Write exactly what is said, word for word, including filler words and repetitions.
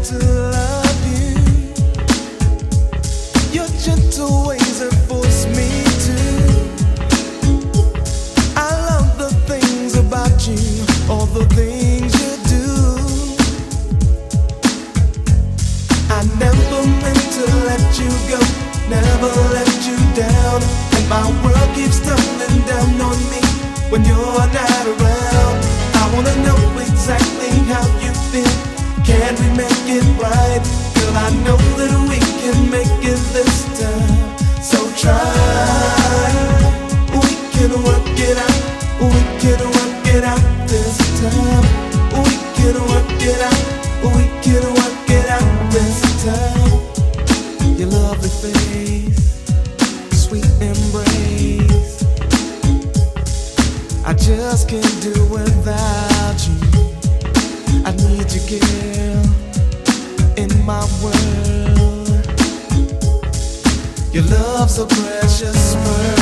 to love you. Your gentle ways have forced me to. I love the things about you, all the things you do. I never meant to let you go, never let you down. And my world keeps tumbling down on me when you're not around. I wanna know exactly how you feel. Can we make it right? Girl, I know that we can make it this time. So try. We can work it out. We can work it out this time. We can work it out. We can work it out this time. Your lovely face, sweet embrace. I just can't do without you. I need you, girl, in my world. Your love's a precious pearl.